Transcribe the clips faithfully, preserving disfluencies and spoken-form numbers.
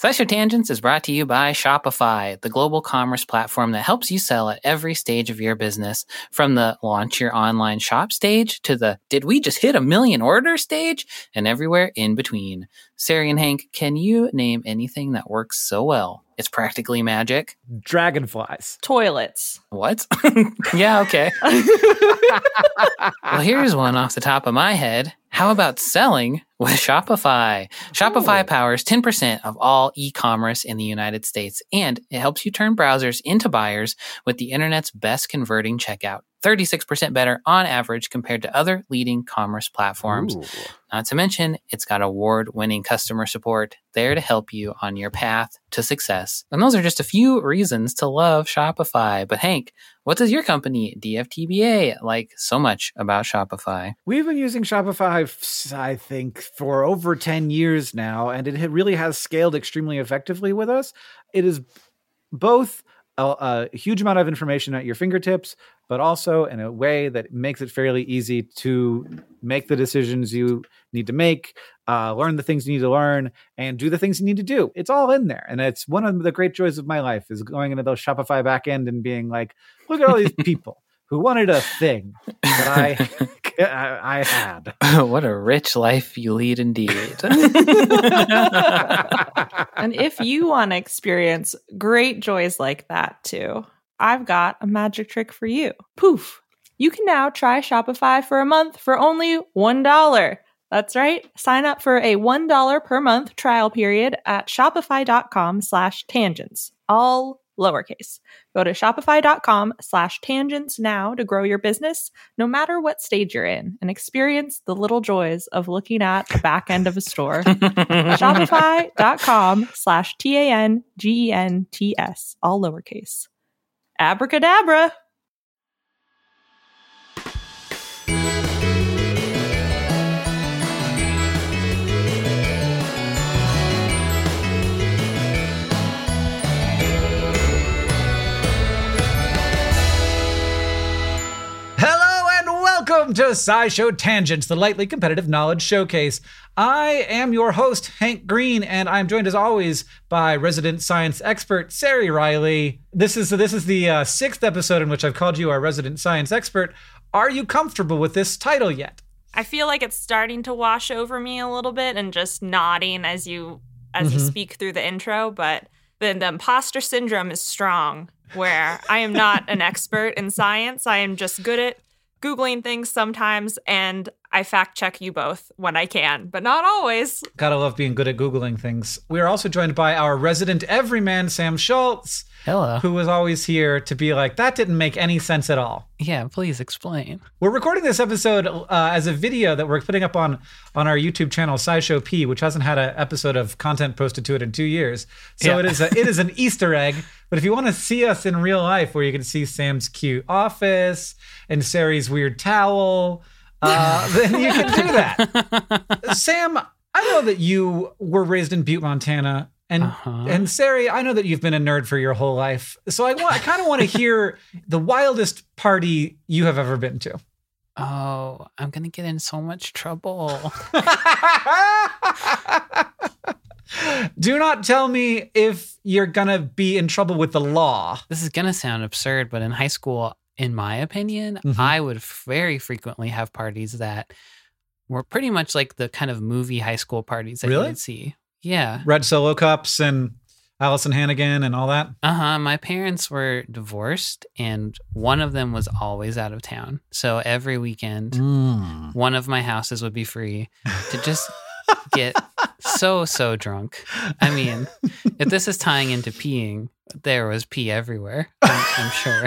SciShow Tangents is brought to you by Shopify, the global commerce platform that helps you sell at every stage of your business, from the launch your online shop stage to the did we just hit a million orders stage, and everywhere in between. Sari and Hank, can you name anything that works so well it's practically magic? Dragonflies. Toilets. What? Yeah, okay. Well, here's one off the top of my head. How about selling with Shopify? Shopify Ooh. powers ten percent of all e-commerce in the United States, and it helps you turn browsers into buyers with the internet's best converting checkout. thirty-six percent better on average compared to other leading commerce platforms. Ooh. Not to mention, it's got award-winning customer support there to help you on your path to success. And those are just a few reasons to love Shopify. But Hank, what does your company, D F T B A, like so much about Shopify? We've been using Shopify, I think, for over ten years now, and it really has scaled extremely effectively with us. It is both a, a huge amount of information at your fingertips, but also in a way that makes it fairly easy to make the decisions you need to make, uh, learn the things you need to learn, and do the things you need to do. It's all in there. And it's one of the great joys of my life is going into those Shopify backend and being like, look at all these people who wanted a thing that I, I, I had. What a rich life you lead indeed. And if you want to experience great joys like that too, I've got a magic trick for you. Poof! You can now try Shopify for a month for only one dollar. That's right. Sign up for a one dollar per month trial period at shopify.com slash tangents. All lowercase. Go to shopify.com slash tangents now to grow your business, no matter what stage you're in, and experience the little joys of looking at the back end of a store. Shopify.com slash T-A-N-G-E-N-T-S. All lowercase. Abracadabra. Welcome to SciShow Tangents, the lightly competitive knowledge showcase. I am your host, Hank Green, and I'm joined as always by resident science expert, Sari Riley. This is this is the uh, sixth episode in which I've called you our resident science expert. Are you comfortable with this title yet? I feel like it's starting to wash over me a little bit and just nodding as you as mm-hmm. you speak through the intro, but the, the imposter syndrome is strong, where I am not an expert in science. I am just good at Googling things sometimes, and I fact check you both when I can, but not always. Gotta love being good at Googling things. We are also joined by our resident everyman, Sam Schultz. Hello. Who was always here to be like, that didn't make any sense at all. Yeah, please explain. We're recording this episode uh, as a video that we're putting up on, on our YouTube channel, SciShow P, which hasn't had an episode of content posted to it in two years. So yeah. it is a, it is an Easter egg. But if you want to see us in real life, where you can see Sam's cute office and Sari's weird towel, uh, then you can do that. Sam, I know that you were raised in Butte, Montana. And uh-huh. and Sari, I know that you've been a nerd for your whole life. So I, want, I kind of want to hear the wildest party you have ever been to. Oh, I'm going to get in so much trouble. Do not tell me if you're going to be in trouble with the law. This is going to sound absurd, but in high school, in my opinion, mm-hmm. I would very frequently have parties that were pretty much like the kind of movie high school parties that really? you would see. Yeah. Red Solo Cups and Allison Hannigan and all that. Uh-huh. My parents were divorced, and one of them was always out of town. So every weekend, mm. one of my houses would be free to just get so, so drunk. I mean, if this is tying into peeing, there was pee everywhere, I'm, I'm sure.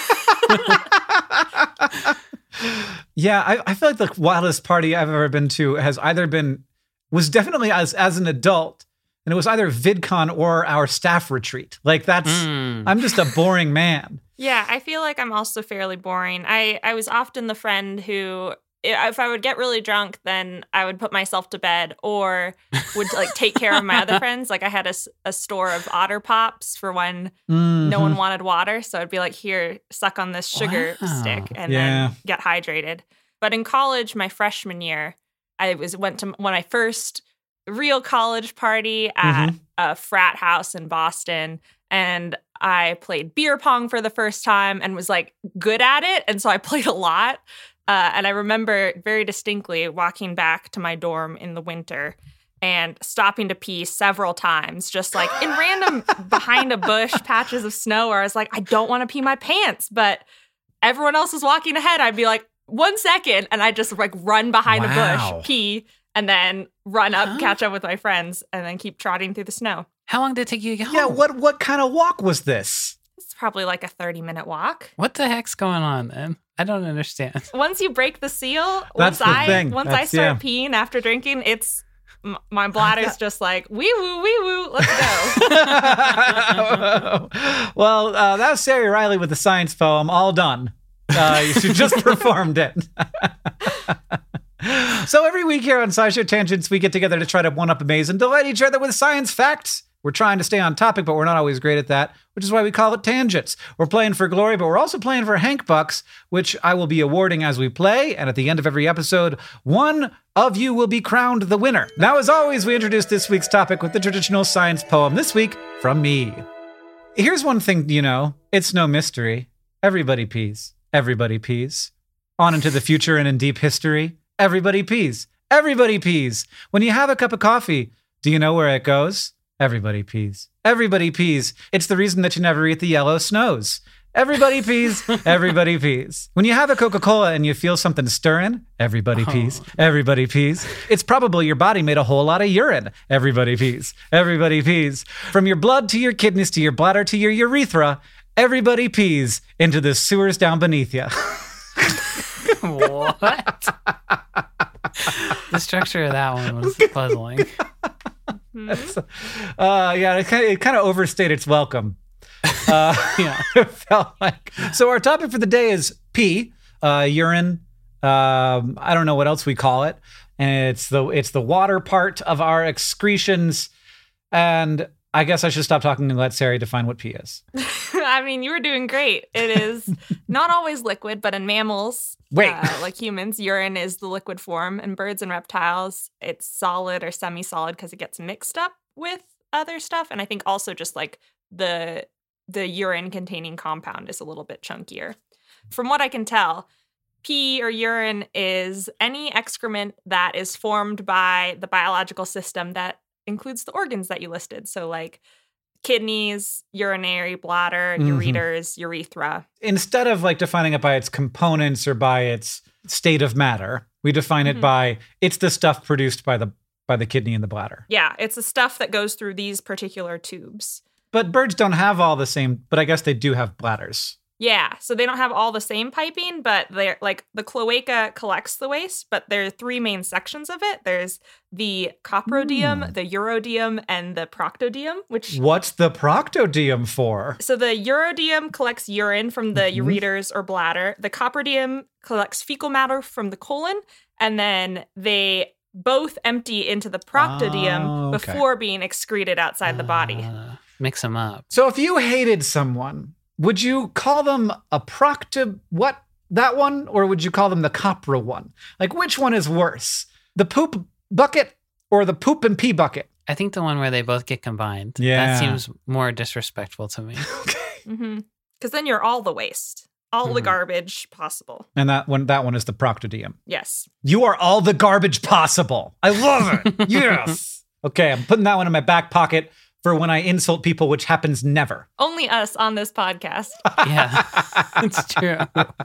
Yeah, I, I feel like the wildest party I've ever been to has either been, was definitely as, as an adult, and it was either VidCon or our staff retreat. Like that's, mm. I'm just a boring man. Yeah, I feel like I'm also fairly boring. I, I was often the friend who, if I would get really drunk, then I would put myself to bed or would like take care of my other friends. Like I had a, a store of Otter Pops for when mm-hmm. no one wanted water. So I'd be like, here, suck on this sugar wow. stick and yeah. then get hydrated. But in college, my freshman year, I was went to when I first real college party at Mhm. a frat house in Boston. And I played beer pong for the first time and was like good at it. And so I played a lot. Uh, and I remember very distinctly walking back to my dorm in the winter and stopping to pee several times, just like in random behind a bush patches of snow where I was like, I don't want to pee my pants, but everyone else was walking ahead. I'd be like, one second, and I'd just like run behind Wow. a bush, pee, and then run up, Huh? catch up with my friends, and then keep trotting through the snow. How long did it take you to get home? Yeah, what what kind of walk was this? It's probably like a thirty minute walk. What the heck's going on then? I don't understand. Once you break the seal, That's once the I thing. once I That's- start peeing after drinking, it's m- my bladder's just like wee woo wee woo. Let's go. Well, uh, that was Sarah Riley with the science poem, all done. Uh, she just performed it. So every week here on SciShow Tangents, we get together to try to one-up, amaze, and delight each other with science facts. We're trying to stay on topic, but we're not always great at that, which is why we call it tangents. We're playing for glory, but we're also playing for Hank Bucks, which I will be awarding as we play. And at the end of every episode, one of you will be crowned the winner. Now, as always, we introduce this week's topic with the traditional science poem, this week from me. Here's one thing, you know, it's no mystery. Everybody pees. Everybody pees. On into the future and in deep history, everybody pees. Everybody pees. When you have a cup of coffee, do you know where it goes? Everybody pees. Everybody pees. It's the reason that you never eat the yellow snows. Everybody pees. Everybody pees. When you have a Coca-Cola and you feel something stirring, everybody pees. Everybody pees. It's probably your body made a whole lot of urine. Everybody pees. Everybody pees. From your blood to your kidneys to your bladder to your urethra, everybody pees into the sewers down beneath you. What? The structure of that one was puzzling. Uh, yeah, it kind of, it kind of overstayed its welcome. Uh, Yeah. it felt like. So our topic for the day is pee, uh, urine. Um, I don't know what else we call it, and it's the it's the water part of our excretions. And I guess I should stop talking and let Sarah define what pee is. I mean, you were doing great. It is not always liquid, but in mammals, Wait. uh, like humans, urine is the liquid form. In birds and reptiles, it's solid or semi-solid because it gets mixed up with other stuff. And I think also just like the the urine containing compound is a little bit chunkier. From what I can tell, pee or urine is any excrement that is formed by the biological system that includes the organs that you listed. So like kidneys, urinary bladder, Mhm. ureters, urethra. Instead of like defining it by its components or by its state of matter, we define it Mhm. by it's the stuff produced by the by the kidney and the bladder. Yeah, it's the stuff that goes through these particular tubes. But birds don't have all the same, but I guess they do have bladders. Yeah, so they don't have all the same piping, but they're like the cloaca collects the waste, but there are three main sections of it. There's the coprodium, Mm. the urodium, and the proctodium, which What's the proctodium for? so the urodium collects urine from the Mhm. ureters or bladder. The coprodium collects fecal matter from the colon, and then they both empty into the proctodium Oh, okay. before being excreted outside the body. Uh, mix them up. So if you hated someone, would you call them a procto what that one, or would you call them the copra one? Like which one is worse, the poop bucket or the poop and pee bucket? I think the one where they both get combined. Yeah. That seems more disrespectful to me. Mm-hmm. Because then you're all the waste, all the Mhm. garbage possible. And that one, that one is the proctodium. Yes. You are all the garbage possible. I love it. Yes. Okay, I'm putting that one in my back pocket for when I insult people, which happens never. Only us on this podcast. Yeah, it's true.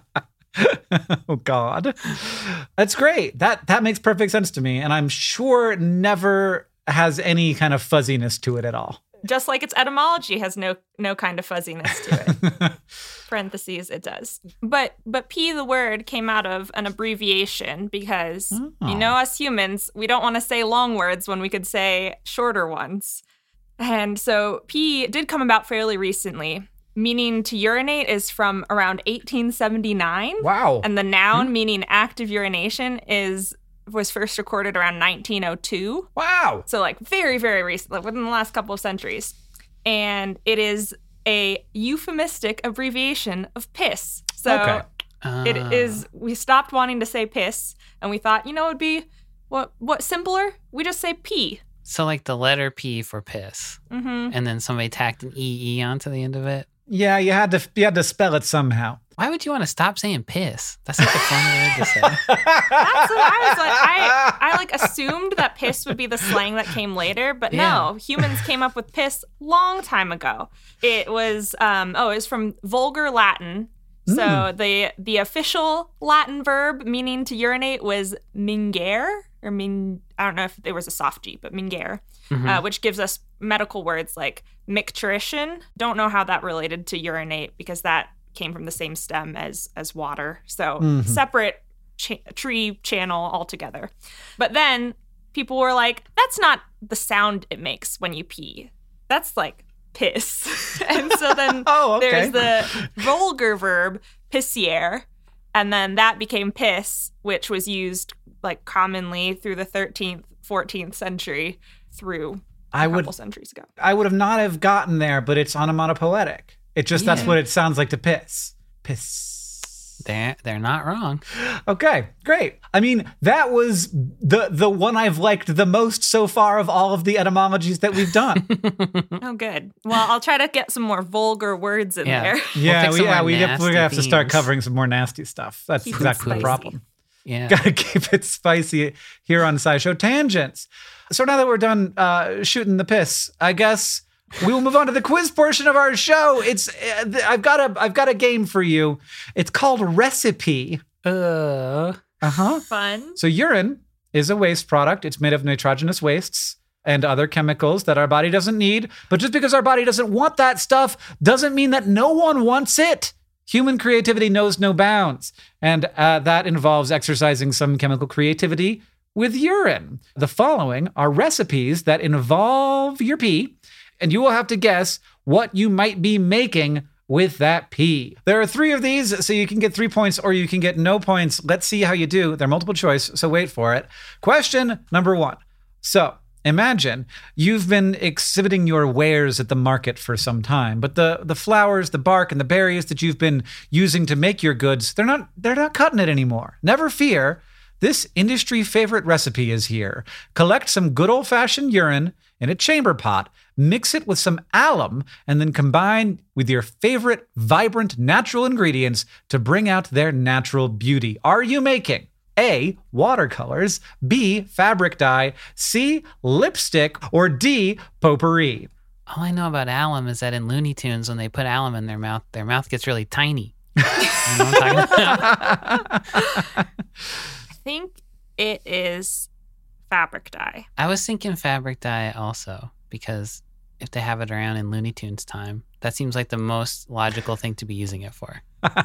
Oh God, that's great. That that makes perfect sense to me, and I'm sure it never has any kind of fuzziness to it at all. Just like its etymology has no no kind of fuzziness to it. Parentheses, it does. But but P, the word, came out of an abbreviation because, Oh. you know, us humans, we don't want to say long words when we could say shorter ones. And so P did come about fairly recently. Meaning to urinate is from around eighteen seventy-nine. Wow. And the noun meaning active urination is was first recorded around nineteen oh two. Wow. So like very, very recent, like within the last couple of centuries. And it is a euphemistic abbreviation of piss. So Okay. it Ah. is, we stopped wanting to say piss and we thought, you know, it would be what what simpler? We just say pee. So like the letter P for piss, Mm-hmm. and then somebody tacked an E E onto the end of it. Yeah, you had to you had to spell it somehow. Why would you want to stop saying piss? That's such a fun word to say. That's what I was like. I, I like assumed that piss would be the slang that came later, but no, humans came up with piss long time ago. It was um oh, it was from Vulgar Latin. So Mm. the the official Latin verb meaning to urinate was mingere or min. I don't know if there was a soft G, but mingere, Mhm. uh, which gives us medical words like micturition. Don't know how that related to urinate because that came from the same stem as as water. So Mhm. separate cha- tree channel altogether. But then people were like, that's not the sound it makes when you pee. That's like piss. And so then Oh, okay. there's the vulgar verb pissiere, and then that became piss, which was used like commonly through the thirteenth, fourteenth century through I a would couple centuries ago. I would have not have gotten there, but it's onomatopoetic. It just that's Yeah. what it sounds like to piss. Piss. They're, they're not wrong. Okay, great. I mean, that was the the one I've liked the most so far of all of the etymologies that we've done. Oh, good. Well, I'll try to get some more vulgar words in Yeah. there. yeah, pick we, some yeah, more we def- we're gonna have nasty to start themes. covering some more nasty stuff. That's Keep it exactly the spicy. problem. Yeah. Gotta keep it spicy here on SciShow Tangents. So now that we're done uh, shooting the piss, I guess we will move on to the quiz portion of our show. It's uh, th- I've got a I've got a game for you. It's called Recipe. Uh, Uh huh. Fun. So urine is a waste product. It's made of nitrogenous wastes and other chemicals that our body doesn't need. But just because our body doesn't want that stuff doesn't mean that no one wants it. Human creativity knows no bounds. And uh, that involves exercising some chemical creativity with urine. The following are recipes that involve your pee, and you will have to guess what you might be making with that pee. There are three of these, so you can get three points or you can get no points. Let's see how you do. They're multiple choice, so wait for it. Question number one. So imagine you've been exhibiting your wares at the market for some time, but the, the flowers, the bark, and the berries that you've been using to make your goods, they're not they're not cutting it anymore. Never fear. This industry favorite recipe is here. Collect some good old-fashioned urine in a chamber pot, mix it with some alum, and then combine with your favorite vibrant natural ingredients to bring out their natural beauty. Are you making A, watercolors, B, fabric dye, C, lipstick, or D, potpourri? all I know about alum is that in Looney Tunes, when they put alum in their mouth, their mouth gets really tiny. You know what I'm talking about? I think it is fabric dye. I was thinking fabric dye also, because if they have it around in Looney Tunes time, that seems like the most logical thing to be using it for.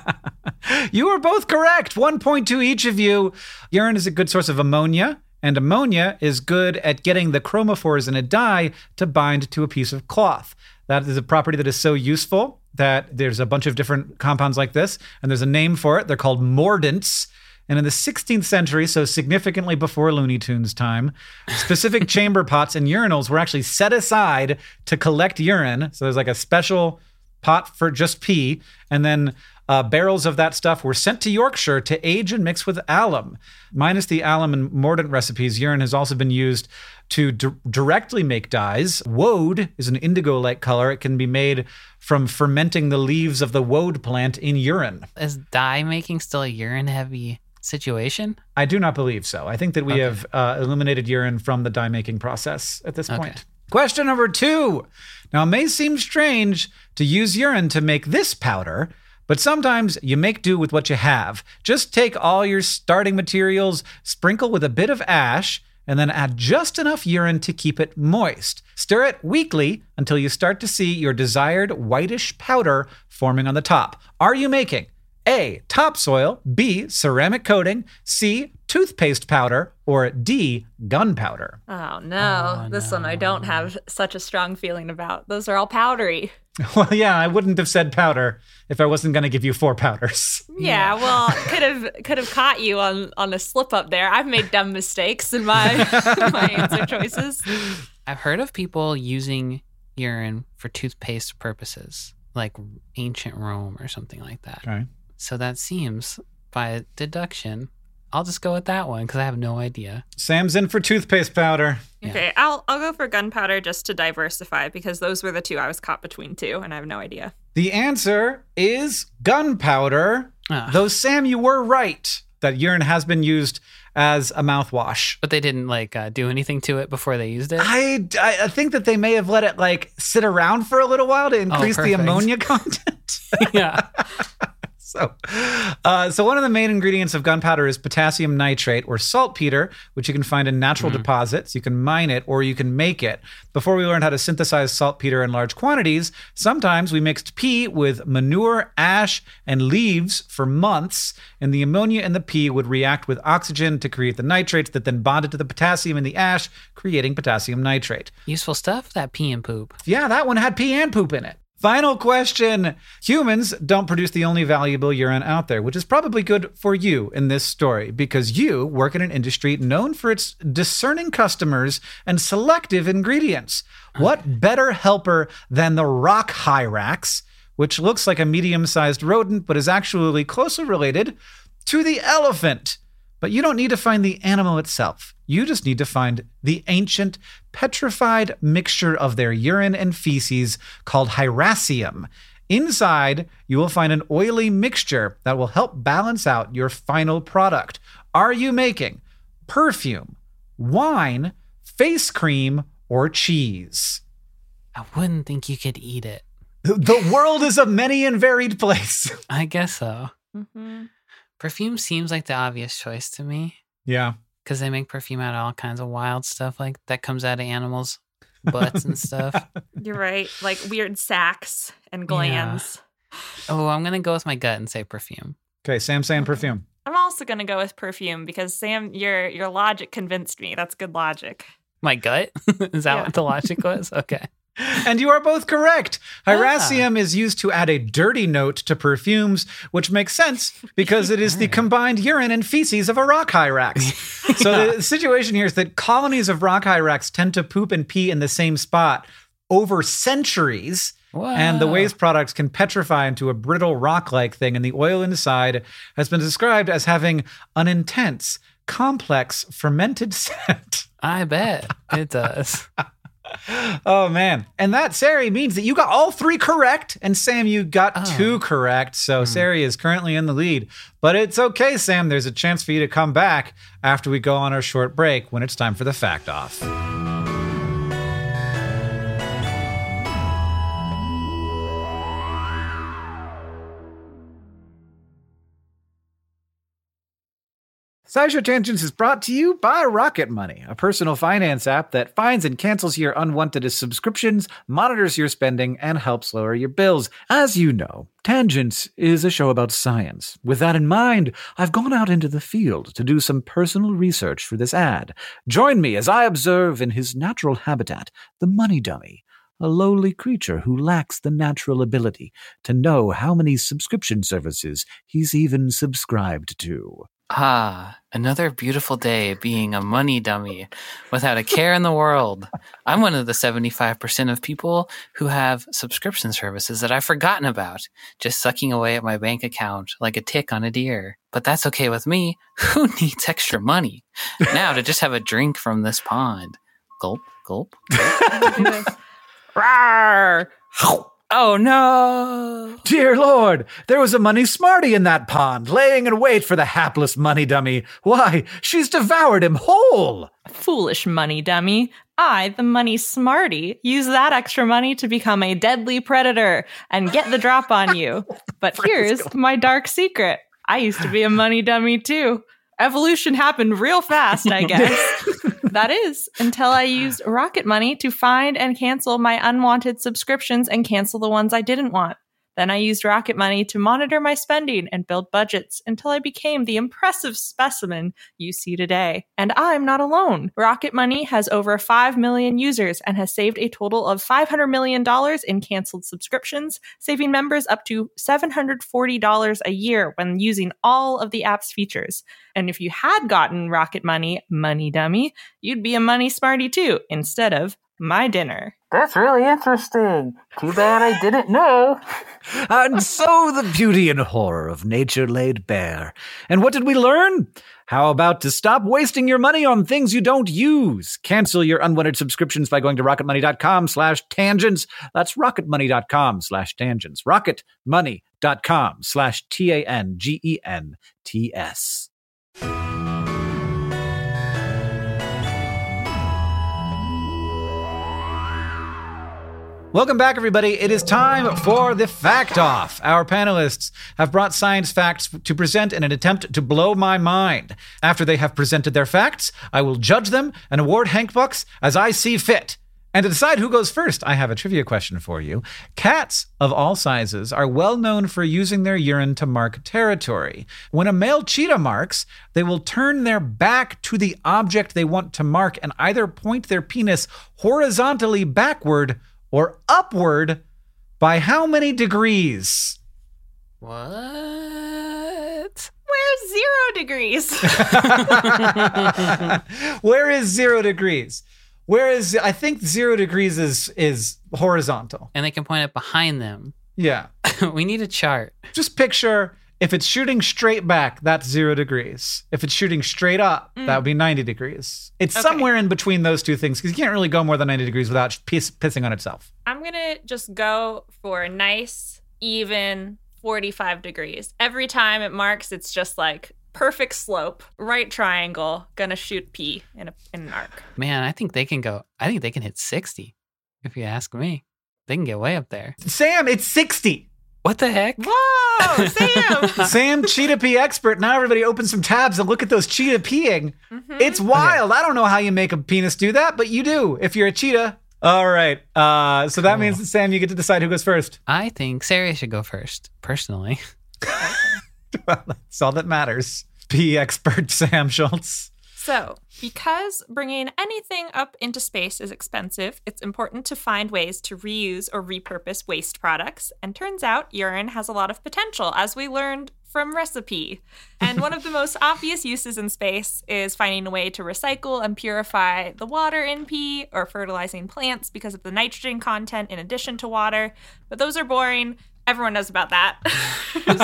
You are both correct. One point to each of you. Urine is a good source of ammonia, and ammonia is good at getting the chromophores in a dye to bind to a piece of cloth. That is a property that is so useful that there's a bunch of different compounds like this, and there's a name for it. They're called mordants. And in the sixteenth century, so significantly before Looney Tunes time, specific chamber pots and urinals were actually set aside to collect urine. So there's like a special pot for just pee. And then uh, barrels of that stuff were sent to Yorkshire to age and mix with alum. Minus the alum and mordant recipes, urine has also been used to d- directly make dyes. Woad is an indigo-like color. It can be made from fermenting the leaves of the woad plant in urine. Is dye making still a urine-heavy situation? I do not believe so. I think that we Okay. have uh, eliminated urine from the dye-making process at this Okay. point. Question number two. Now, it may seem strange to use urine to make this powder, but sometimes you make do with what you have. Just take all your starting materials, sprinkle with a bit of ash, and then add just enough urine to keep it moist. Stir it weakly until you start to see your desired whitish powder forming on the top. Are you making A, topsoil, B, ceramic coating, C, toothpaste powder, or D, gunpowder? Oh no, Oh, this one I no. don't have such a strong feeling about. Those are all powdery. Well, yeah, I wouldn't have said powder if I wasn't going to give you four powders. Yeah, well, could have could have caught you on on a slip up there. I've made dumb mistakes in my my answer choices. I've heard of people using urine for toothpaste purposes, like ancient Rome or something like that. Okay. So that seems, by deduction, I'll just go with that one because I have no idea. Sam's in for toothpaste powder. Yeah. Okay, I'll I'll go for gunpowder just to diversify because those were the two I was caught between two, and I have no idea. The answer is gunpowder. Ah. Though, Sam, you were right that urine has been used as a mouthwash. But they didn't like uh, do anything to it before they used it. I, I think that they may have let it like sit around for a little while to increase the perfect. ammonia content. Yeah. So, uh, so one of the main ingredients of gunpowder is potassium nitrate or saltpeter, which you can find in natural Mm. deposits. You can mine it or you can make it. Before we learned how to synthesize saltpeter in large quantities, sometimes we mixed pee with manure, ash, and leaves for months, and the ammonia in the pee would react with oxygen to create the nitrates that then bonded to the potassium in the ash, creating potassium nitrate. Useful stuff, that pee and poop. Yeah, that one had pee and poop in it. Final question. Humans don't produce the only valuable urine out there, which is probably good for you in this story because you work in an industry known for its discerning customers and selective ingredients. What better helper than the rock hyrax, which looks like a medium-sized rodent but is actually closely related to the elephant? But you don't need to find the animal itself. You just need to find the ancient, petrified mixture of their urine and feces called hyracium. Inside, you will find an oily mixture that will help balance out your final product. Are you making perfume, wine, face cream, or cheese? I wouldn't think you could eat it. The world is a many and varied place. I guess so. Mm-hmm. Perfume seems like the obvious choice to me Yeah. because they make perfume out of all kinds of wild stuff like that comes out of animals' butts and stuff. You're right, like weird sacs and glands. Oh, I'm going to go with my gut and say perfume. Okay, Sam saying perfume. I'm also gonna go with perfume because Sam, your your logic convinced me. That's good logic. My gut? Is that Yeah. what the logic was? Okay. And you are both correct. Hyracium is used to add a dirty note to perfumes, which makes sense because it is the combined urine and feces of a rock hyrax. So the situation here is that colonies of rock hyrax tend to poop and pee in the same spot over centuries. Wow. And the waste products can petrify into a brittle rock-like thing, and the oil inside has been described as having an intense, complex, fermented scent. I bet it does. Oh, man. And that, Sari, means that you got all three correct, and Sam, you got Oh. two correct. So Sari is currently in the lead. But it's okay, Sam. There's a chance for you to come back after we go on our short break when it's time for the Fact Off. SciShow Tangents is brought to you by Rocket Money, a personal finance app that finds and cancels your unwanted subscriptions, monitors your spending, and helps lower your bills. As you know, Tangents is a show about science. With that in mind, I've gone out into the field to do some personal research for this ad. Join me as I observe in his natural habitat the money dummy, a lowly creature who lacks the natural ability to know how many subscription services he's even subscribed to. Ah, another beautiful day being a money dummy without a care in the world. I'm one of the seventy-five percent of people who have subscription services that I've forgotten about, just sucking away at my bank account like a tick on a deer. But that's okay with me. Who needs extra money? Now to just have a drink from this pond. Gulp, gulp. Rawr! Oh no! Dear Lord, there was a money smarty in that pond, laying in wait for the hapless money dummy. Why, she's devoured him whole. Foolish money dummy. I, the money smarty, use that extra money to become a deadly predator and get the drop on you. But here's my dark secret. I used to be a money dummy too. Evolution happened real fast, I guess. That is, until I used Rocket Money to find and cancel my unwanted subscriptions and cancel the ones I didn't want. Then I used Rocket Money to monitor my spending and build budgets until I became the impressive specimen you see today. And I'm not alone. Rocket Money has over five million users and has saved a total of five hundred million dollars in canceled subscriptions, saving members up to seven hundred forty dollars a year when using all of the app's features. And if you had gotten Rocket Money, money dummy, you'd be a money smarty too, instead of my dinner. That's really interesting. Too bad I didn't know. And so the beauty and horror of nature laid bare. And what did we learn? How about to stop wasting your money on things you don't use? Cancel your unwanted subscriptions by going to rocketmoney.com slash tangents. That's rocketmoney.com slash tangents. rocketmoney.com slash T A N G E N T S. Welcome back, everybody. It is time for the Fact Off. Our panelists have brought science facts to present in an attempt to blow my mind. After they have presented their facts, I will judge them and award Hank Bucks as I see fit. And to decide who goes first, I have a trivia question for you. Cats of all sizes are well known for using their urine to mark territory. When a male cheetah marks, they will turn their back to the object they want to mark and either point their penis horizontally backward or upward by how many degrees? What? Where's zero degrees? Where is zero degrees? Where is, I think zero degrees is is horizontal. And they can point it behind them. Yeah. We need a chart. Just picture, if it's shooting straight back, that's zero degrees. If it's shooting straight up, mm. that would be ninety degrees. It's okay. Somewhere in between those two things, because you can't really go more than ninety degrees without piss, pissing on itself. I'm going to just go for a nice, even forty-five degrees. Every time it marks, it's just like perfect slope, right triangle, gonna shoot pee in, a, in an arc. Man, I think they can go, I think they can hit sixty, if you ask me. They can get way up there. Sam, it's sixty. What the heck? Whoa, Sam! Sam, cheetah pee expert. Now everybody open some tabs and look at those cheetah peeing. Mm-hmm. It's wild. Okay. I don't know how you make a penis do that, but you do if you're a cheetah. All right. Uh, so cool. That means, Sam, you get to decide who goes first. I think Sarah should go first, personally. Well, that's all that matters. Pee expert Sam Schultz. So, because bringing anything up into space is expensive, it's important to find ways to reuse or repurpose waste products. And turns out urine has a lot of potential, as we learned from Recipe. And one of the most obvious uses in space is finding a way to recycle and purify the water in pee or fertilizing plants because of the nitrogen content in addition to water. But those are boring. Everyone knows about that. So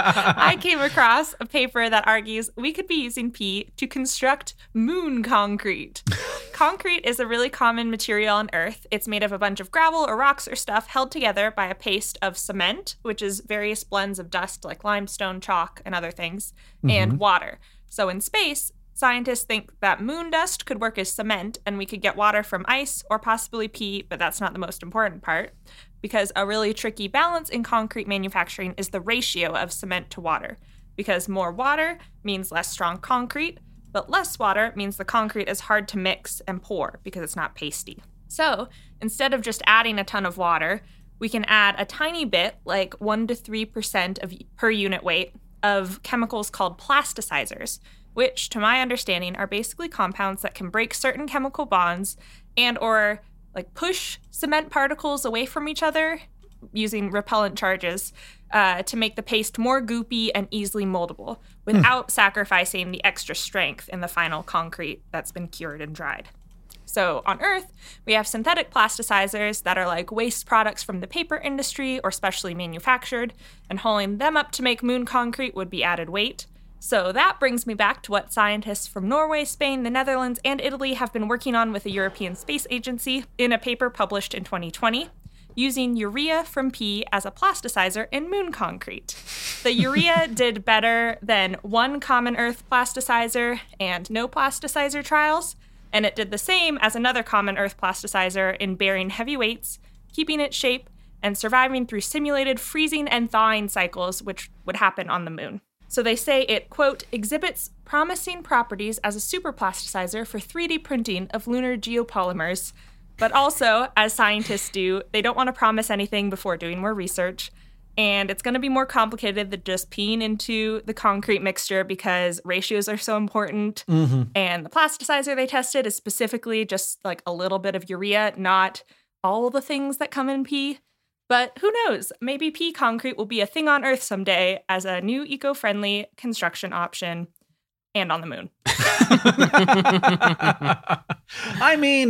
I came across a paper that argues we could be using pee to construct moon concrete. Concrete is a really common material on Earth. It's made of a bunch of gravel or rocks or stuff held together by a paste of cement, which is various blends of dust like limestone, chalk, and other things, mm-hmm. and water. So in space, scientists think that moon dust could work as cement and we could get water from ice or possibly pee, but that's not the most important part. Because a really tricky balance in concrete manufacturing is the ratio of cement to water. Because more water means less strong concrete, but less water means the concrete is hard to mix and pour because it's not pasty. So instead of just adding a ton of water, we can add a tiny bit, like one to three percent of per unit weight, of chemicals called plasticizers, which, to my understanding, are basically compounds that can break certain chemical bonds and or like push cement particles away from each other using repellent charges uh, to make the paste more goopy and easily moldable without mm. sacrificing the extra strength in the final concrete that's been cured and dried. So on Earth, we have synthetic plasticizers that are like waste products from the paper industry or specially manufactured, and hauling them up to make moon concrete would be added weight. So that brings me back to what scientists from Norway, Spain, the Netherlands, and Italy have been working on with the European Space Agency in a paper published in twenty twenty, using urea from pee as a plasticizer in moon concrete. The urea did better than one common Earth plasticizer and no plasticizer trials, and it did the same as another common Earth plasticizer in bearing heavy weights, keeping its shape, and surviving through simulated freezing and thawing cycles, which would happen on the moon. So they say it, quote, exhibits promising properties as a superplasticizer for three D printing of lunar geopolymers. But also, as scientists do, they don't want to promise anything before doing more research. And it's going to be more complicated than just peeing into the concrete mixture because ratios are so important. Mm-hmm. And the plasticizer they tested is specifically just like a little bit of urea, not all the things that come in pee. But who knows? Maybe pea concrete will be a thing on Earth someday as a new eco-friendly construction option and on the moon. I mean,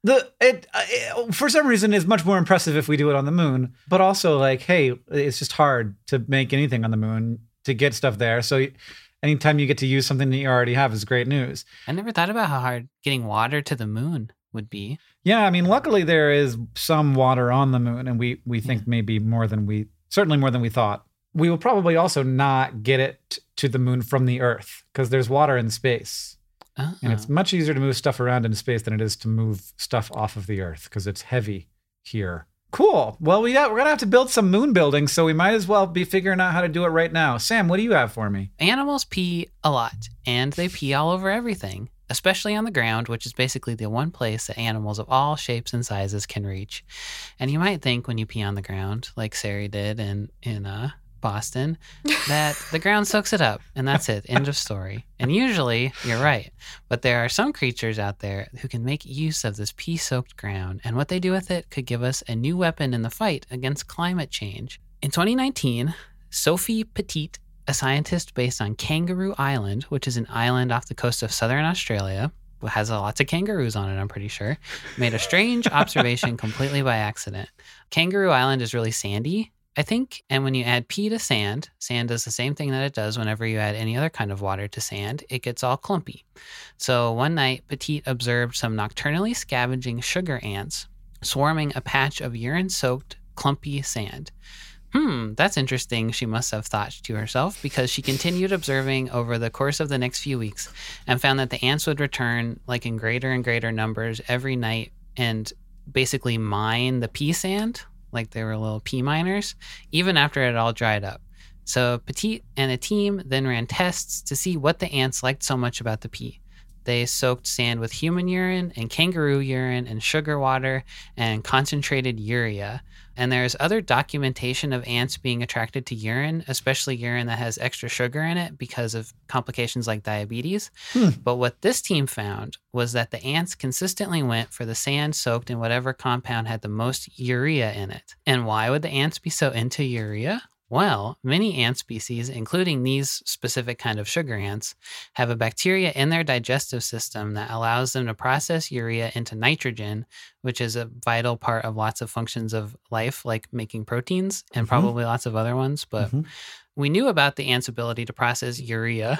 The it, it for some reason is much more impressive if we do it on the moon, but also like, hey, it's just hard to make anything on the moon, to get stuff there. So anytime you get to use something that you already have is great news. I never thought about how hard getting water to the moon would be. Yeah, I mean, luckily there is some water on the moon, and we we think Yeah. maybe more than we certainly more than we thought. We will probably also not get it to the moon from the Earth because there's water in space. Oh. And it's much easier to move stuff around in space than it is to move stuff off of the Earth because it's heavy here. Cool. Well, we got, we're going to have to build some moon buildings, so we might as well be figuring out how to do it right now. Sam, what do you have for me? Animals pee a lot, and they pee all over everything, especially on the ground, which is basically the one place that animals of all shapes and sizes can reach. And you might think when you pee on the ground, like Sari did in, in uh, Boston, that the ground soaks it up, and that's it. End of story. And usually, you're right. But there are some creatures out there who can make use of this pee-soaked ground, and what they do with it could give us a new weapon in the fight against climate change. In twenty nineteen, Sophie Petit, a scientist based on Kangaroo Island, which is an island off the coast of southern Australia, has lots of kangaroos on it, I'm pretty sure, made a strange observation completely by accident. Kangaroo Island is really sandy, I think, and when you add pee to sand, sand does the same thing that it does whenever you add any other kind of water to sand. It gets all clumpy. So one night, Petit observed some nocturnally scavenging sugar ants swarming a patch of urine-soaked, clumpy sand. Hmm, that's interesting, she must have thought to herself, because she continued observing over the course of the next few weeks and found that the ants would return like in greater and greater numbers every night and basically mine the pea sand, like they were little pea miners, even after it all dried up. So Petit and a team then ran tests to see what the ants liked so much about the pea. They soaked sand with human urine and kangaroo urine and sugar water and concentrated urea. And there's other documentation of ants being attracted to urine, especially urine that has extra sugar in it because of complications like diabetes. Hmm. But what this team found was that the ants consistently went for the sand soaked in whatever compound had the most urea in it. And why would the ants be so into urea? Well, many ant species, including these specific kind of sugar ants, have a bacteria in their digestive system that allows them to process urea into nitrogen, which is a vital part of lots of functions of life, like making proteins and mm-hmm. probably lots of other ones. But mm-hmm. we knew about the ants' ability to process urea,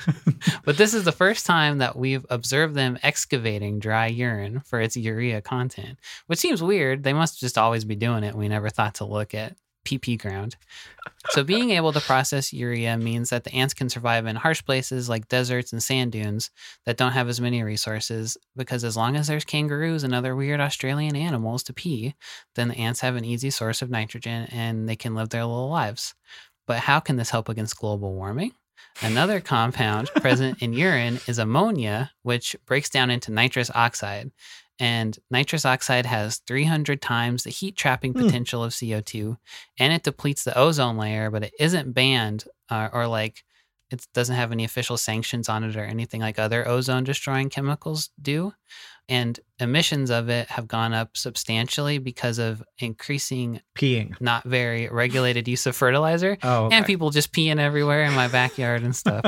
but this is the first time that we've observed them excavating dry urine for its urea content, which seems weird. They must just always be doing it. We never thought to look at P P ground. So being able to process urea means that the ants can survive in harsh places like deserts and sand dunes that don't have as many resources, because as long as there's kangaroos and other weird Australian animals to pee, then the ants have an easy source of nitrogen and they can live their little lives. But how can this help against global warming? Another compound present in urine is ammonia, which breaks down into nitrous oxide. And nitrous oxide has three hundred times the heat trapping potential mm. of C O two, and it depletes the ozone layer, but it isn't banned uh, or like it doesn't have any official sanctions on it or anything like other ozone destroying chemicals do. And emissions of it have gone up substantially because of increasing peeing, not very regulated use of fertilizer, oh, okay. and people just peeing everywhere in my backyard and stuff.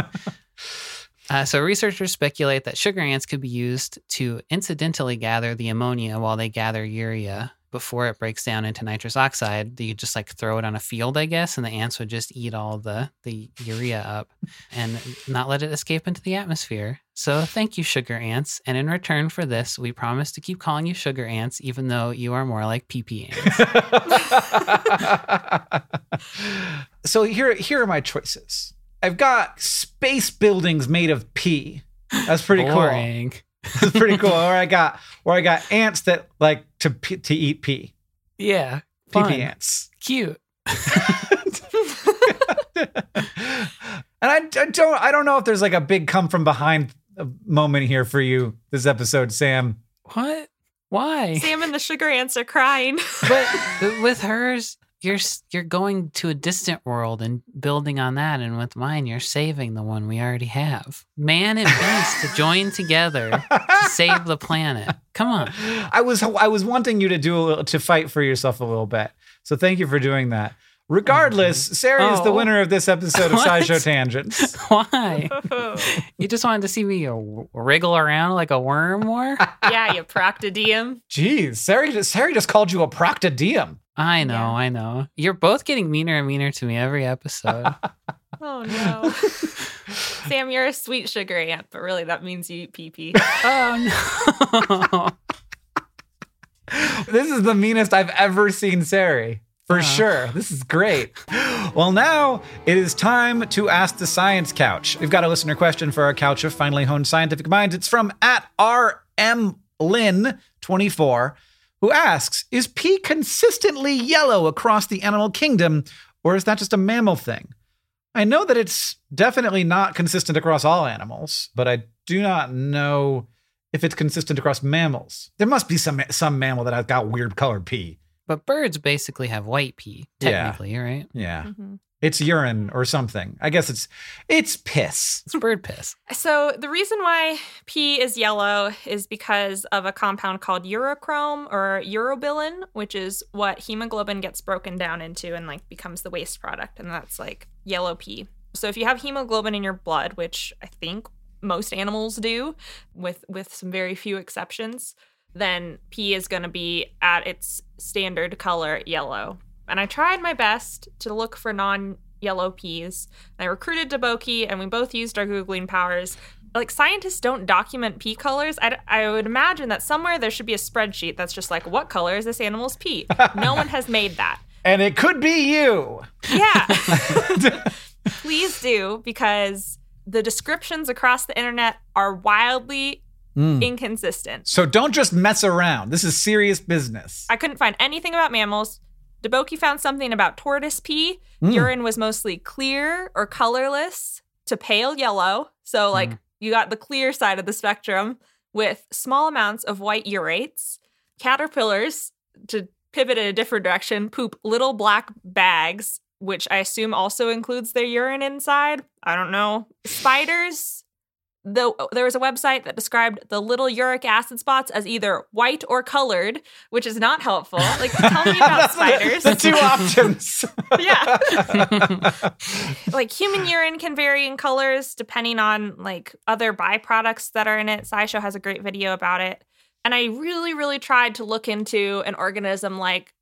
Uh, so researchers speculate that sugar ants could be used to incidentally gather the ammonia while they gather urea before it breaks down into nitrous oxide. You just like throw it on a field, I guess, and the ants would just eat all the, the urea up and not let it escape into the atmosphere. So thank you, sugar ants. And in return for this, we promise to keep calling you sugar ants, even though you are more like pee-pee ants. So here, here are my choices. I've got space buildings made of pee. That's pretty Boring. cool. That's pretty cool. Or I got, or I got ants that like to pee, to eat pee. Yeah, pee pee ants. Cute. And I, I don't, I don't know if there's like a big come from behind moment here for you this episode, Sam. What? Why? Sam and the sugar ants are crying. But with hers, you're you're going to a distant world and building on that, and with mine, you're saving the one we already have. Man and beast to join together to save the planet. Come on. I was I was wanting you to do a little, to fight for yourself a little bit. So thank you for doing that. Regardless, Sari is the Oh. winner of this episode of What? SciShow Tangents. Why? You just wanted to see me uh, wriggle around like a worm more? Yeah, you proctodium. Jeez, Sari just, Sari just called you a proctodium. I know, Yeah. I know. You're both getting meaner and meaner to me every episode. Oh no. Sam, you're a sweet sugar ant, but really that means you eat pee pee. Oh no. This is the meanest I've ever seen Sari. For Uh. sure. This is great. Well, now it is time to ask the Science Couch. We've got a listener question for our couch of finely honed scientific minds. It's from at R M Lin twenty-four, who asks, is pee consistently yellow across the animal kingdom, or is that just a mammal thing? I know that it's definitely not consistent across all animals, but I do not know if it's consistent across mammals. There must be some some mammal that has got weird colored pee. But birds basically have white pee, Yeah. technically, right? Yeah. Mhm. It's urine or something. I guess it's it's piss. It's bird piss. So the reason why pee is yellow is because of a compound called urochrome or urobilin, which is what hemoglobin gets broken down into and like becomes the waste product, and that's like yellow pee. So if you have hemoglobin in your blood, which I think most animals do, with with some very few exceptions, then pee is going to be at its standard color, yellow. And I tried my best to look for non-yellow peas. I recruited Deboki, and we both used our Googling powers. Like, scientists don't document pee colors. I, I would imagine that somewhere there should be a spreadsheet that's just like, what color is this animal's pee? No one has made that. And it could be you. Yeah. Please do, because the descriptions across the internet are wildly Mm. inconsistent. So don't just mess around. This is serious business. I couldn't find anything about mammals. Deboki found something about tortoise pee. Mm. Urine was mostly clear or colorless to pale yellow. So, like, Mm. you got the clear side of the spectrum with small amounts of white urates. Caterpillars, to pivot in a different direction, poop little black bags, which I assume also includes their urine inside. I don't know. Spiders. Though there was a website that described the little uric acid spots as either white or colored, which is not helpful. Like, tell me about That's the- spiders. The, two options. Yeah. Like, human urine can vary in colors depending on like other byproducts that are in it. SciShow has a great video about it. And I really, really tried to look into an organism like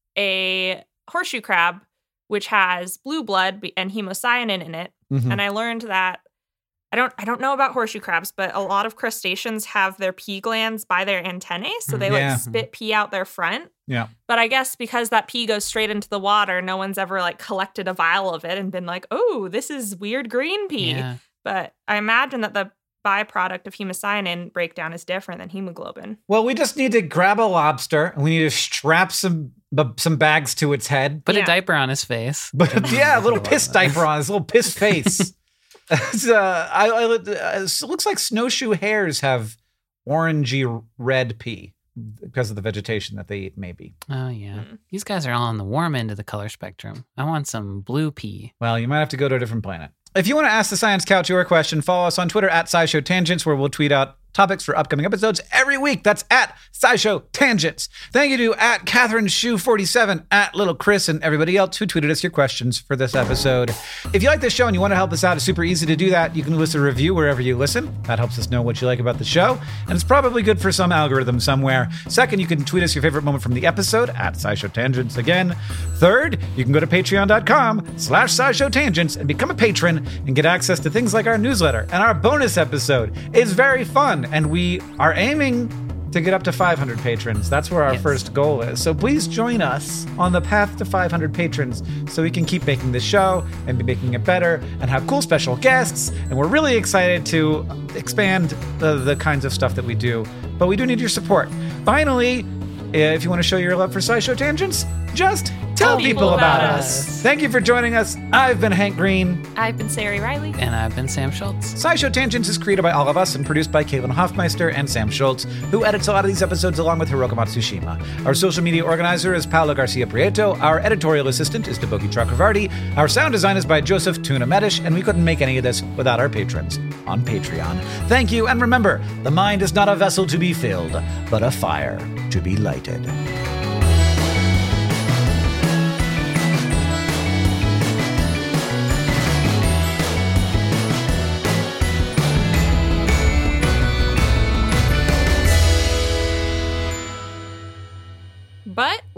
a horseshoe crab, which has blue blood and hemocyanin in it. Mhm. And I learned that I don't I don't know about horseshoe crabs, but a lot of crustaceans have their pee glands by their antennae, so they Yeah. like spit pee out their front. Yeah. But I guess because that pee goes straight into the water, no one's ever like collected a vial of it and been like, "Oh, this is weird green pee." Yeah. But I imagine that the byproduct of hemocyanin breakdown is different than hemoglobin. Well, we just need to grab a lobster and we need to strap some b- some bags to its head. Put Yeah. a diaper on his face. But yeah, a little piss diaper on his little piss face. It's, uh, I, I, uh, it looks like snowshoe hares have orangey red pee because of the vegetation that they eat, maybe. Oh, yeah. Mm. These guys are all on the warm end of the color spectrum. I want some blue pea. Well, you might have to go to a different planet. If you want to ask the Science Couch your question, follow us on Twitter at SciShow Tangents, where we'll tweet out topics for upcoming episodes every week. That's at SciShow Tangents. Thank you to at Catherine Shoe forty-seven, at Little Chris, and everybody else who tweeted us your questions for this episode. If you like this show and you want to help us out, it's super easy to do that. You can list a review wherever you listen. That helps us know what you like about the show, and it's probably good for some algorithm somewhere. Second, you can tweet us your favorite moment from the episode at SciShow Tangents again. Third, you can go to patreon.com slash SciShow Tangents and become a patron and get access to things like our newsletter and our bonus episode. It's very fun, and we are aiming to get up to five hundred patrons. That's where our Yes. first goal is. So please join us on the path to five hundred patrons so we can keep making this show and be making it better and have cool special guests. And we're really excited to expand the, the kinds of stuff that we do. But we do need your support. Finally, if you want to show your love for SciShow Tangents, just tell people about us. Thank you for joining us. I've been Hank Green. I've been Sari Riley. And I've been Sam Schultz. SciShow Tangents is created by all of us and produced by Caitlin Hoffmeister and Sam Schultz, who edits a lot of these episodes along with Hiroka Matsushima. Our social media organizer is Paolo Garcia Prieto. Our editorial assistant is Deboki Chakravarti. Our sound design is by Joseph Tuna Medish, and we couldn't make any of this without our patrons on Patreon. Thank you, and remember, the mind is not a vessel to be filled, but a fire to be lighted.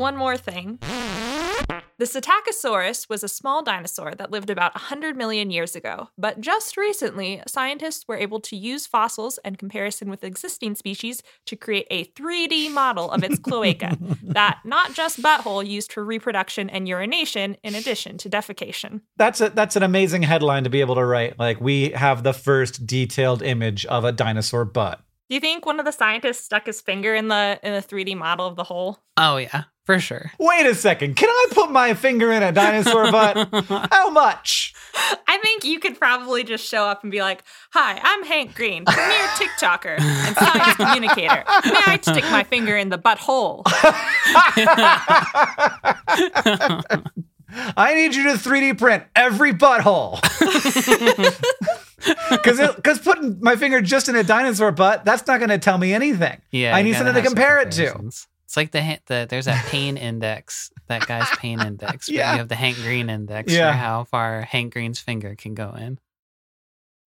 one more thing. The Psittacosaurus was a small dinosaur that lived about one hundred million years ago, but just recently, scientists were able to use fossils and comparison with existing species to create a three D model of its cloaca, that not just butthole used for reproduction and urination in addition to defecation. That's a that's an amazing headline to be able to write. Like, we have the first detailed image of a dinosaur butt. Do you think one of the scientists stuck his finger in the in the three D model of the hole? Oh, yeah, for sure. Wait a second. Can I put my finger in a dinosaur butt? How much? I think you could probably just show up and be like, "Hi, I'm Hank Green, premier TikToker and science communicator. May I stick my finger in the butthole?" I need you to three D print every butthole. Because because putting my finger just in a dinosaur butt, that's not going to tell me anything. Yeah, I you need gotta something to have some compare it to. comparisons. It's like the, the there's that pain index, that guy's pain index. But Yeah. you have the Hank Green index Yeah. for how far Hank Green's finger can go in.